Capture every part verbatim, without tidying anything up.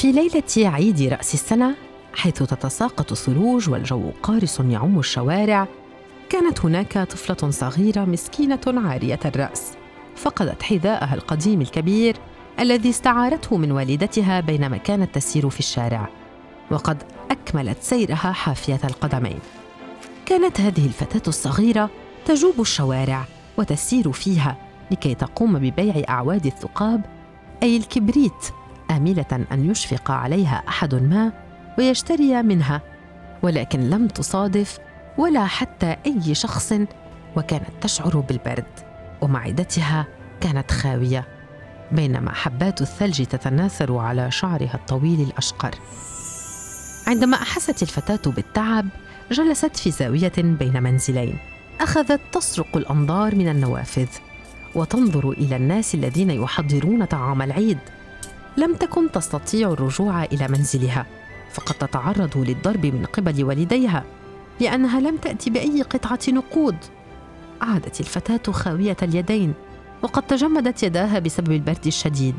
في ليلة عيد رأس السنة، حيث تتساقط الثلوج والجو قارس يعم الشوارع، كانت هناك طفلة صغيرة مسكينة عارية الرأس، فقدت حذاءها القديم الكبير الذي استعارته من والدتها بينما كانت تسير في الشارع، وقد أكملت سيرها حافية القدمين. كانت هذه الفتاة الصغيرة تجوب الشوارع وتسير فيها لكي تقوم ببيع أعواد الثقاب، أي الكبريت، آملة أن يشفق عليها أحد ما ويشتري منها، ولكن لم تصادف ولا حتى أي شخص، وكانت تشعر بالبرد ومعدتها كانت خاوية، بينما حبات الثلج تتناثر على شعرها الطويل الأشقر. عندما أحست الفتاة بالتعب، جلست في زاوية بين منزلين، أخذت تسرق الأنظار من النوافذ وتنظر إلى الناس الذين يحضرون طعام العيد. لم تكن تستطيع الرجوع إلى منزلها، فقد تتعرض للضرب من قبل والديها لأنها لم تأتي بأي قطعة نقود. عادت الفتاة خاوية اليدين، وقد تجمدت يداها بسبب البرد الشديد،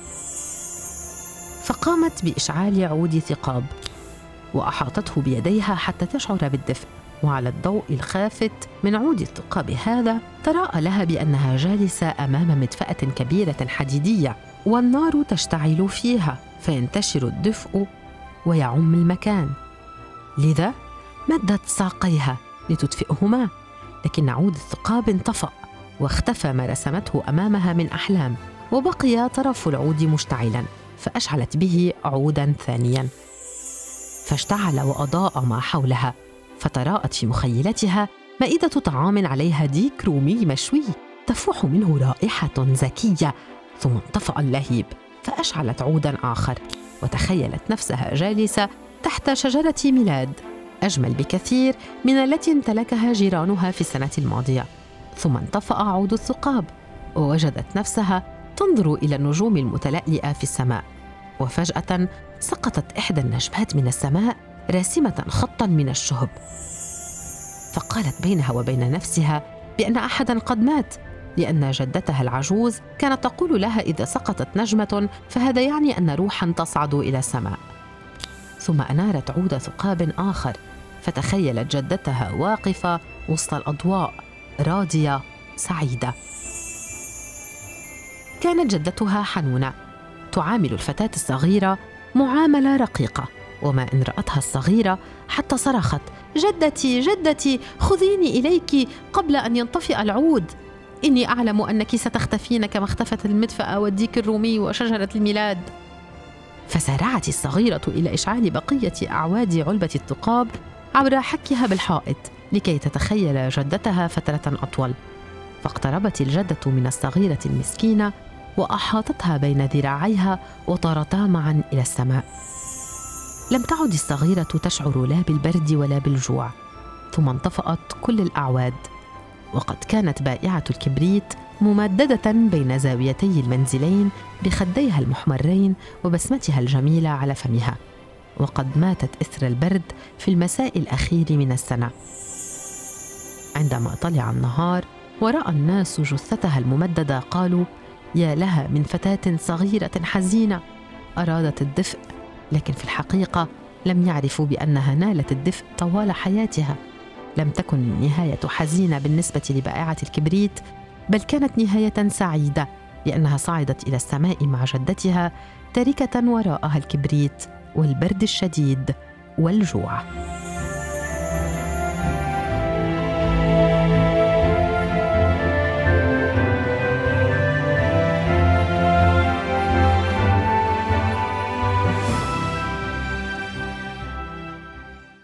فقامت بإشعال عود ثقاب وأحاطته بيديها حتى تشعر بالدفء. وعلى الضوء الخافت من عود الثقاب هذا، تراءى لها بأنها جالسة أمام مدفأة كبيرة حديدية، والنار تشتعل فيها فينتشر الدفء ويعم المكان. لذا مدت ساقيها لتدفئهما، لكن عود الثقاب انطفأ واختفى ما رسمته أمامها من أحلام، وبقي طرف العود مشتعلاً، فأشعلت به عوداً ثانياً، فاشتعل وأضاء ما حولها، فتراءت في مخيلتها مائدة طعام عليها ديك رومي مشوي تفوح منه رائحة زكية. ثم انطفأ اللهيب، فأشعلت عوداً آخر، وتخيلت نفسها جالسة تحت شجرة ميلاد أجمل بكثير من التي امتلكها جيرانها في السنة الماضية. ثم انطفأ عود الثقاب، ووجدت نفسها تنظر إلى النجوم المتلألئة في السماء، وفجأة سقطت إحدى النجمات من السماء راسمة خطاً من الشهب، فقالت بينها وبين نفسها بأن أحداً قد مات، لأن جدتها العجوز كانت تقول لها إذا سقطت نجمة فهذا يعني أن روحاً تصعد إلى السماء. ثم أنارت عود ثقاب آخر، فتخيلت جدتها واقفة وسط الأضواء راضية سعيدة. كانت جدتها حنونة، تعامل الفتاة الصغيرة معاملة رقيقة، وما إن رأتها الصغيرة حتى صرخت: جدتي جدتي خذيني إليك قبل أن ينطفئ العود، إني أعلم أنك ستختفين كما اختفت المدفأة والديك الرومي وشجرة الميلاد. فسارعت الصغيرة إلى إشعال بقية أعواد علبة الثقاب عبر حكها بالحائط لكي تتخيل جدتها فترة أطول. فاقتربت الجدة من الصغيرة المسكينة وأحاطتها بين ذراعيها، وطارتا معا إلى السماء. لم تعد الصغيرة تشعر لا بالبرد ولا بالجوع. ثم انطفأت كل الأعواد، وقد كانت بائعة الكبريت ممددة بين زاويتي المنزلين بخديها المحمرين وبسمتها الجميلة على فمها، وقد ماتت إثر البرد في المساء الأخير من السنة. عندما طلع النهار ورأى الناس جثتها الممددة قالوا: يا لها من فتاة صغيرة حزينة أرادت الدفء، لكن في الحقيقة لم يعرفوا بأنها نالت الدفء طوال حياتها. لم تكن النهاية حزينة بالنسبة لبائعة الكبريت، بل كانت نهاية سعيدة، لأنها صعدت إلى السماء مع جدتها تاركة وراءها الكبريت والبرد الشديد والجوع.